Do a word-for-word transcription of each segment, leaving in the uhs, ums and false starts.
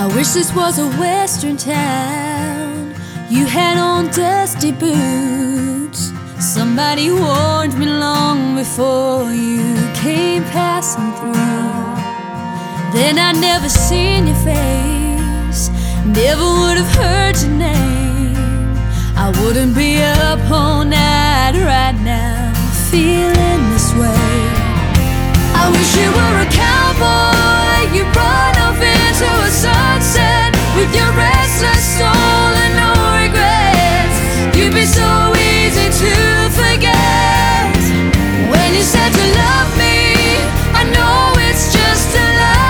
I wish this was a western town. You had on dusty boots. Somebody warned me long before you came passing through. Then I'd never seen your face, never would have heard your name. I wouldn't be up all night right now feeling this way. I wish you were a cowboy. You run off into a sunset with your restless soul and no regrets. You'd be so easy to forget. When you said you love me, I know it's just a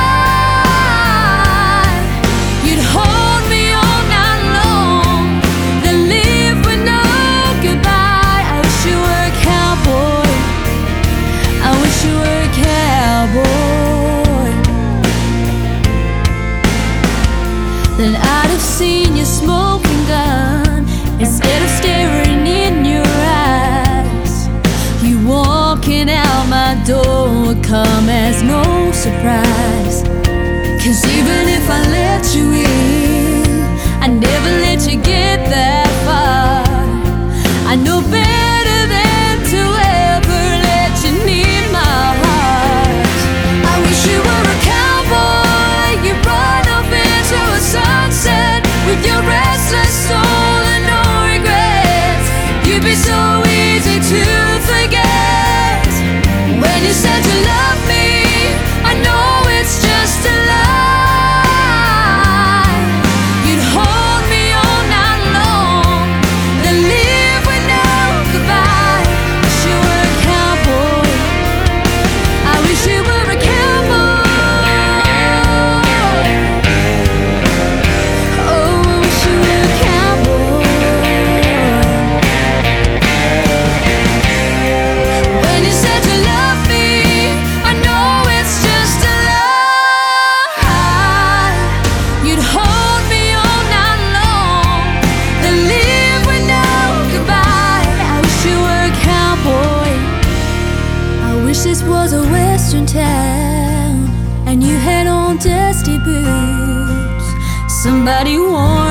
lie. You'd hold me all night long, then leave with no goodbye. I wish you were a cowboy. I wish you were a cowboy. Then I'd have seen your smoking gun instead of staring in your eyes. You walking out my door would come as no surprise. Cause even if I let you in, I never let you get that far. I know better than to ever let you near my heart. I wish you were a cowboy. You run off into a sunset with your restless soul and no regrets. You'd be so easy to forget. When you said you love me, I know it's just a lie. You'd hold me all night long, then leave with no goodbye. Wish you were a cowboy. I wish you were a cowboy. Oh, I wish you were a cowboy. When you said you love me, I know it's just a lie. You'd hold me all night long, then leave with no goodbye. I wish you were a cowboy. I wish this was a western town and you had on dusty boots. Somebody warned